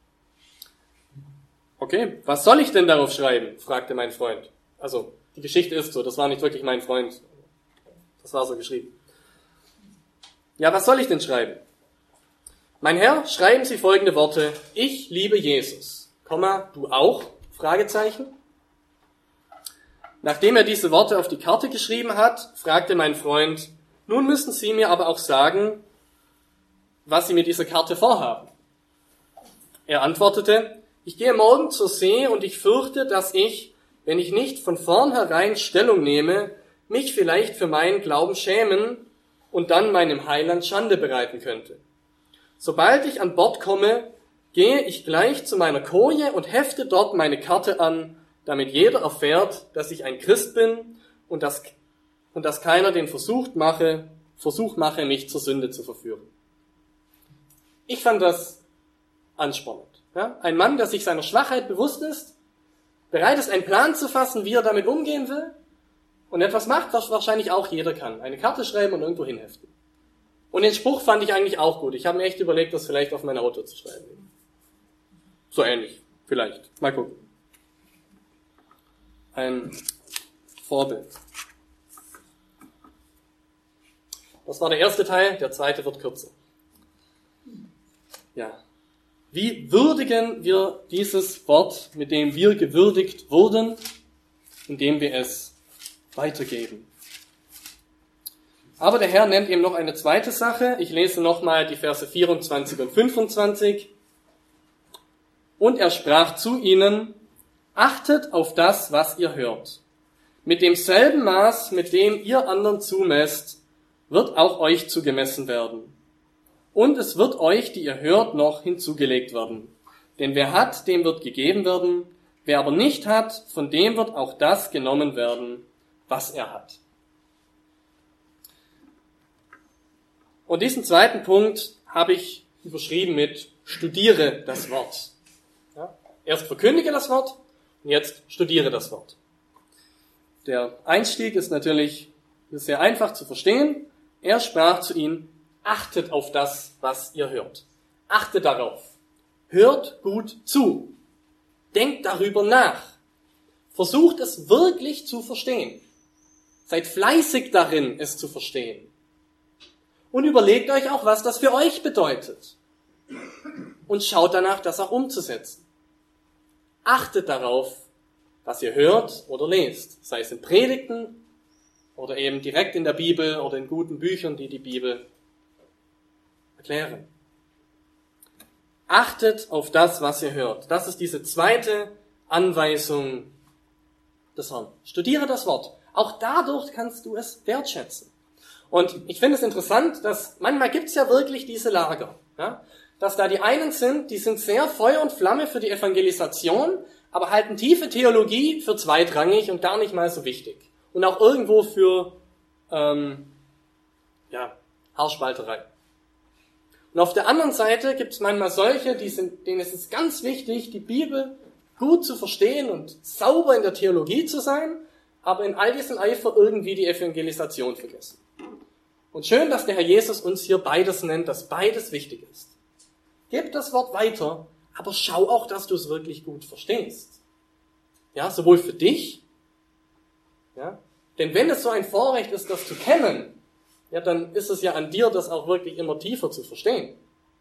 Okay, was soll ich denn darauf schreiben? Fragte mein Freund. Also, die Geschichte ist so, das war nicht wirklich mein Freund. Das war so geschrieben. Ja, was soll ich denn schreiben? Mein Herr, schreiben Sie folgende Worte. Ich liebe Jesus. Komma, du auch? Fragezeichen. Nachdem er diese Worte auf die Karte geschrieben hat, fragte mein Freund, nun müssen Sie mir aber auch sagen, was Sie mit dieser Karte vorhaben. Er antwortete, ich gehe morgen zur See und ich fürchte, dass ich, wenn ich nicht von vornherein Stellung nehme, mich vielleicht für meinen Glauben schämen und dann meinem Heiland Schande bereiten könnte. Sobald ich an Bord komme, gehe ich gleich zu meiner Koje und hefte dort meine Karte an, damit jeder erfährt, dass ich ein Christ bin und dass, und dass keiner den Versuch mache, Versuch mache, mich zur Sünde zu verführen. Ich fand das anspornend. Ja? Ein Mann, der sich seiner Schwachheit bewusst ist, bereit ist, einen Plan zu fassen, wie er damit umgehen will und etwas macht, was wahrscheinlich auch jeder kann. Eine Karte schreiben und irgendwo hinheften. Und den Spruch fand ich eigentlich auch gut. Ich habe mir echt überlegt, das vielleicht auf mein Auto zu schreiben. So ähnlich, vielleicht. Mal gucken. Ein Vorbild. Das war der erste Teil, der zweite wird kürzer. Ja. Wie würdigen wir dieses Wort, mit dem wir gewürdigt wurden, indem wir es weitergeben? Aber der Herr nennt eben noch eine zweite Sache. Ich lese nochmal die Verse vierundzwanzig und fünfundzwanzig. Und er sprach zu ihnen, achtet auf das, was ihr hört. Mit demselben Maß, mit dem ihr anderen zumesst, wird auch euch zugemessen werden. Und es wird euch, die ihr hört, noch hinzugelegt werden. Denn wer hat, dem wird gegeben werden. Wer aber nicht hat, von dem wird auch das genommen werden, was er hat. Und diesen zweiten Punkt habe ich überschrieben mit studiere das Wort. Ja, erst verkündige das Wort und jetzt studiere das Wort. Der Einstieg ist natürlich sehr einfach zu verstehen. Er sprach zu ihnen, achtet auf das, was ihr hört. Achtet darauf. Hört gut zu. Denkt darüber nach. Versucht es wirklich zu verstehen. Seid fleißig darin, es zu verstehen. Und überlegt euch auch, was das für euch bedeutet. Und schaut danach, das auch umzusetzen. Achtet darauf, was ihr hört oder lest. Sei es in Predigten oder eben direkt in der Bibel oder in guten Büchern, die die Bibel erklären. Achtet auf das, was ihr hört. Das ist diese zweite Anweisung des Herrn. Studiere das Wort. Auch dadurch kannst du es wertschätzen. Und ich finde es interessant, dass manchmal gibt es ja wirklich diese Lager. Ja? Dass da die einen sind, die sind sehr Feuer und Flamme für die Evangelisation, aber halten tiefe Theologie für zweitrangig und gar nicht mal so wichtig. Und auch irgendwo für ähm, ja, Haarspalterei. Und auf der anderen Seite gibt es manchmal solche, die sind, denen ist es ganz wichtig, die Bibel gut zu verstehen und sauber in der Theologie zu sein, aber in all diesem Eifer irgendwie die Evangelisation vergessen. Und schön, dass der Herr Jesus uns hier beides nennt, dass beides wichtig ist. Gib das Wort weiter, aber schau auch, dass du es wirklich gut verstehst. Ja, sowohl für dich, ja, denn wenn es so ein Vorrecht ist, das zu kennen, ja, dann ist es ja an dir, das auch wirklich immer tiefer zu verstehen.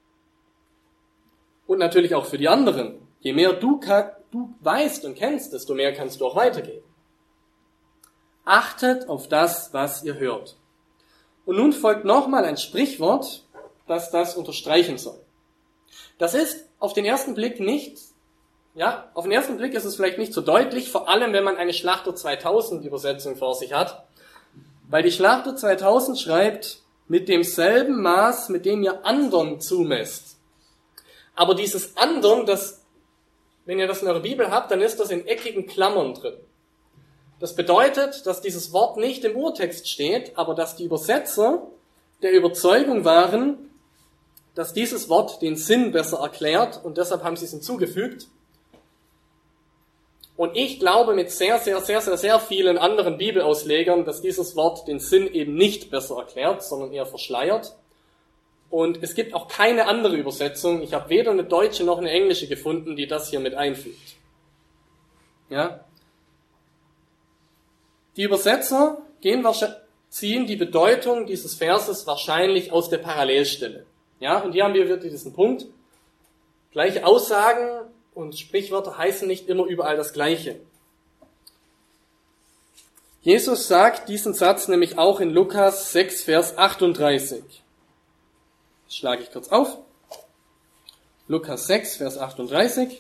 Und natürlich auch für die anderen. Je mehr du, du weißt und kennst, desto mehr kannst du auch weitergeben. Achtet auf das, was ihr hört. Und nun folgt nochmal ein Sprichwort, das das unterstreichen soll. Das ist auf den ersten Blick nicht, ja, auf den ersten Blick ist es vielleicht nicht so deutlich, vor allem wenn man eine Schlachter zweitausend Übersetzung vor sich hat, weil die Schlachter zweitausend schreibt, mit demselben Maß, mit dem ihr anderen zumesst. Aber dieses anderen, das, wenn ihr das in eurer Bibel habt, dann ist das in eckigen Klammern drin. Das bedeutet, dass dieses Wort nicht im Urtext steht, aber dass die Übersetzer der Überzeugung waren, dass dieses Wort den Sinn besser erklärt und deshalb haben sie es hinzugefügt. Und ich glaube mit sehr, sehr, sehr, sehr, sehr vielen anderen Bibelauslegern, dass dieses Wort den Sinn eben nicht besser erklärt, sondern eher verschleiert. Und es gibt auch keine andere Übersetzung. Ich habe weder eine deutsche noch eine englische gefunden, die das hier mit einfügt. Ja? Die Übersetzer gehen, ziehen die Bedeutung dieses Verses wahrscheinlich aus der Parallelstelle. Ja, und hier haben wir wieder diesen Punkt. Gleiche Aussagen und Sprichwörter heißen nicht immer überall das Gleiche. Jesus sagt diesen Satz nämlich auch in Lukas sechs, Vers achtunddreißig. Das schlage ich kurz auf. Lukas sechs, Vers achtunddreißig.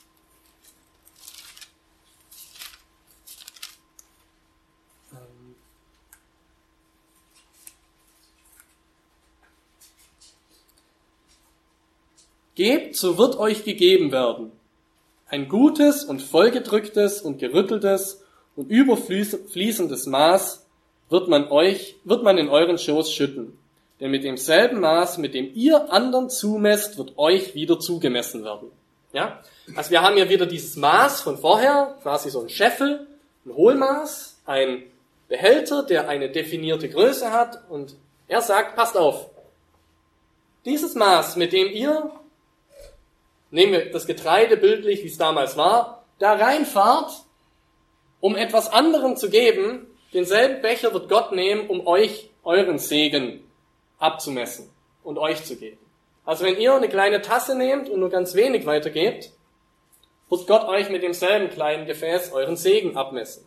Gebt, so wird euch gegeben werden. Ein gutes und vollgedrücktes und gerütteltes und überfließendes Maß wird man euch, wird man in euren Schoß schütten. Denn mit demselben Maß, mit dem ihr anderen zumesst, wird euch wieder zugemessen werden. Ja? Also wir haben hier wieder dieses Maß von vorher, quasi so ein Scheffel, ein Hohlmaß, ein Behälter, der eine definierte Größe hat und er sagt, passt auf, dieses Maß, mit dem ihr, nehmen wir das Getreide bildlich, wie es damals war, da reinfahrt, um etwas anderem zu geben, denselben Becher wird Gott nehmen, um euch euren Segen abzumessen und euch zu geben. Also wenn ihr eine kleine Tasse nehmt und nur ganz wenig weitergebt, wird Gott euch mit demselben kleinen Gefäß euren Segen abmessen.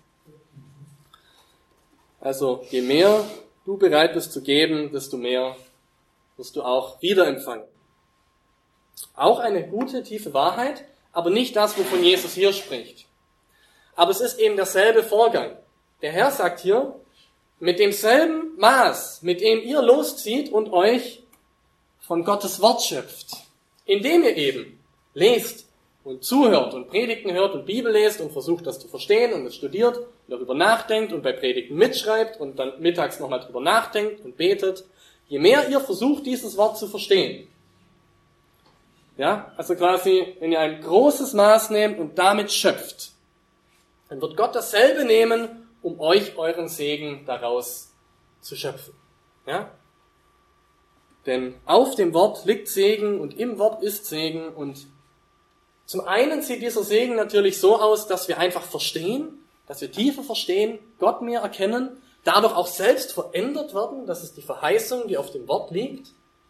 Also je mehr du bereit bist zu geben, desto mehr wirst du auch wieder empfangen. Auch eine gute, tiefe Wahrheit, aber nicht das, wovon Jesus hier spricht. Aber es ist eben derselbe Vorgang. Der Herr sagt hier, mit demselben Maß, mit dem ihr loszieht und euch von Gottes Wort schöpft, indem ihr eben lest und zuhört und Predigten hört und Bibel lest und versucht, das zu verstehen und es studiert und darüber nachdenkt und bei Predigten mitschreibt und dann mittags nochmal darüber nachdenkt und betet. Je mehr ihr versucht, dieses Wort zu verstehen, ja, also quasi, wenn ihr ein großes Maß nehmt und damit schöpft, dann wird Gott dasselbe nehmen, um euch euren Segen daraus zu schöpfen. Ja? Denn auf dem Wort liegt Segen und im Wort ist Segen und zum einen sieht dieser Segen natürlich so aus, dass wir einfach verstehen, dass wir tiefer verstehen, Gott mehr erkennen, dadurch auch selbst verändert werden, das ist die Verheißung, die auf dem Wort liegt.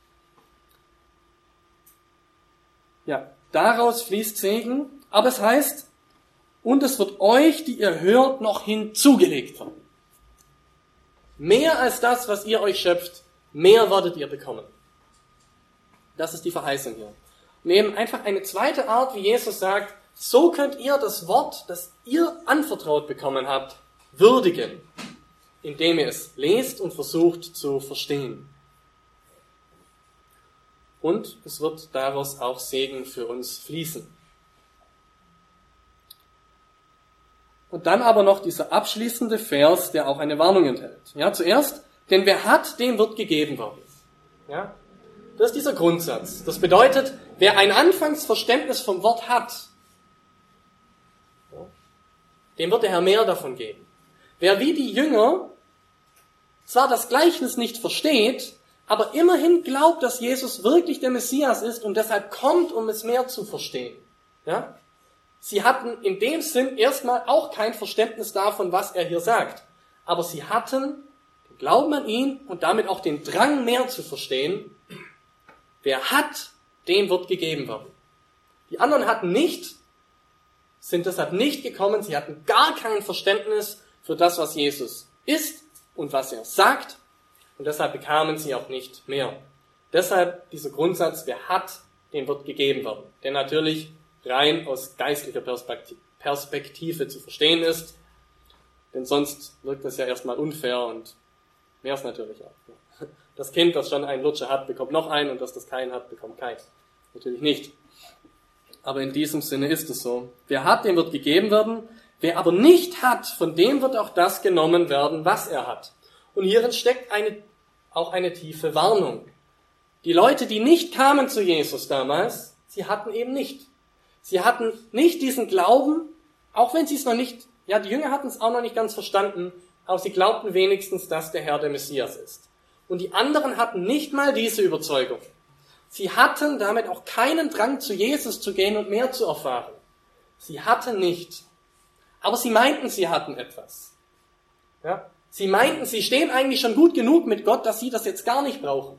Ja, daraus fließt Segen, aber es heißt, und es wird euch, die ihr hört, noch hinzugelegt werden. Mehr als das, was ihr euch schöpft, mehr werdet ihr bekommen. Das ist die Verheißung hier. Nehmen einfach eine zweite Art, wie Jesus sagt, so könnt ihr das Wort, das ihr anvertraut bekommen habt, würdigen, indem ihr es lest und versucht zu verstehen. Und es wird daraus auch Segen für uns fließen. Und dann aber noch dieser abschließende Vers, der auch eine Warnung enthält. Ja, zuerst, denn wer hat, dem wird gegeben werden. Ja, das ist dieser Grundsatz. Das bedeutet, wer ein Anfangsverständnis vom Wort hat, dem wird der Herr mehr davon geben. Wer wie die Jünger zwar das Gleichnis nicht versteht, aber immerhin glaubt, dass Jesus wirklich der Messias ist und deshalb kommt, um es mehr zu verstehen. Ja? Sie hatten in dem Sinn erstmal auch kein Verständnis davon, was er hier sagt. Aber sie hatten den Glauben an ihn und damit auch den Drang, mehr zu verstehen. Wer hat, dem wird gegeben werden. Die anderen hatten nicht, sind deshalb nicht gekommen, sie hatten gar kein Verständnis für das, was Jesus ist und was er sagt. Und deshalb bekamen sie auch nicht mehr. Deshalb dieser Grundsatz, wer hat, dem wird gegeben werden. Der natürlich rein aus geistlicher Perspektive zu verstehen ist. Denn sonst wirkt das ja erstmal unfair und wäre es natürlich auch. Das Kind, das schon einen Lutscher hat, bekommt noch einen und das, das keinen hat, bekommt keinen. Natürlich nicht. Aber in diesem Sinne ist es so. Wer hat, dem wird gegeben werden. Wer aber nicht hat, von dem wird auch das genommen werden, was er hat. Und hierin steckt eine, auch eine tiefe Warnung. Die Leute, die nicht kamen zu Jesus damals, sie hatten eben nicht. Sie hatten nicht diesen Glauben, auch wenn sie es noch nicht, ja, die Jünger hatten es auch noch nicht ganz verstanden, aber sie glaubten wenigstens, dass der Herr der Messias ist. Und die anderen hatten nicht mal diese Überzeugung. Sie hatten damit auch keinen Drang, zu Jesus zu gehen und mehr zu erfahren. Sie hatten nicht. Aber sie meinten, sie hatten etwas. Ja? Sie meinten, sie stehen eigentlich schon gut genug mit Gott, dass sie das jetzt gar nicht brauchen.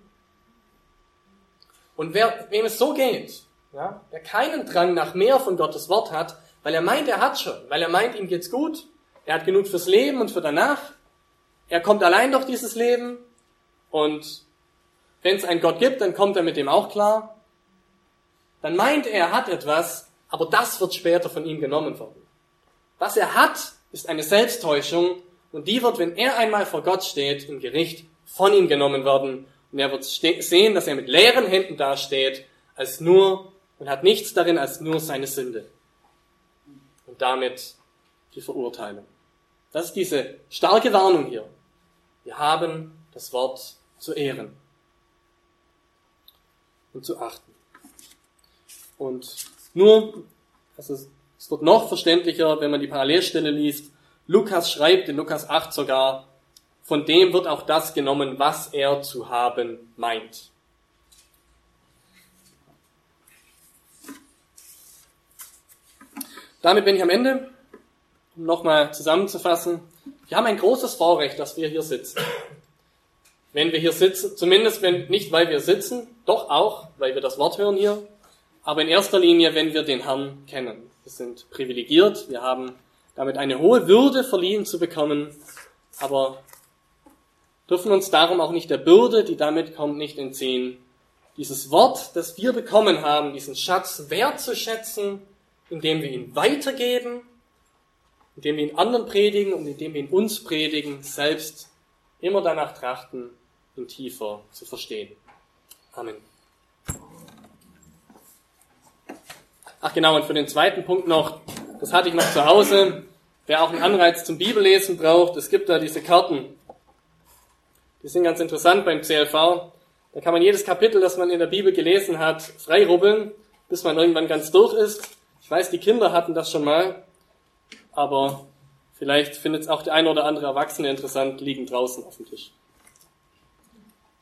Und wer, wem es so geht, ja, wer keinen Drang nach mehr von Gottes Wort hat, weil er meint, er hat schon, weil er meint, ihm geht's gut, er hat genug fürs Leben und für danach, er kommt allein durch dieses Leben und wenn es einen Gott gibt, dann kommt er mit dem auch klar, dann meint er, er hat etwas, aber das wird später von ihm genommen werden. Was er hat, ist eine Selbsttäuschung und die wird, wenn er einmal vor Gott steht, im Gericht von ihm genommen werden. Und er wird sehen, dass er mit leeren Händen dasteht, als nur, und hat nichts darin als nur seine Sünde. Und damit die Verurteilung. Das ist diese starke Warnung hier. Wir haben das Wort zu ehren und zu achten. Und nur, also es wird noch verständlicher, wenn man die Parallelstelle liest. Lukas schreibt in Lukas acht sogar, von dem wird auch das genommen, was er zu haben meint. Damit bin ich am Ende, um nochmal zusammenzufassen. Wir haben ein großes Vorrecht, dass wir hier sitzen. Wenn wir hier sitzen, zumindest wenn, nicht weil wir sitzen, doch auch, weil wir das Wort hören hier, aber in erster Linie, wenn wir den Herrn kennen. Wir sind privilegiert, wir haben damit eine hohe Würde verliehen zu bekommen, aber dürfen uns darum auch nicht der Bürde, die damit kommt, nicht entziehen, dieses Wort, das wir bekommen haben, diesen Schatz wertzuschätzen, indem wir ihn weitergeben, indem wir ihn anderen predigen und indem wir ihn uns predigen, selbst immer danach trachten, ihn tiefer zu verstehen. Amen. Ach genau, und für den zweiten Punkt noch, das hatte ich noch zu Hause, wer auch einen Anreiz zum Bibellesen braucht, es gibt da diese Karten. Die sind ganz interessant beim C L V. Da kann man jedes Kapitel, das man in der Bibel gelesen hat, freirubbeln, bis man irgendwann ganz durch ist. Ich weiß, die Kinder hatten das schon mal, aber vielleicht findet es auch der eine oder andere Erwachsene interessant, liegen draußen auf dem Tisch.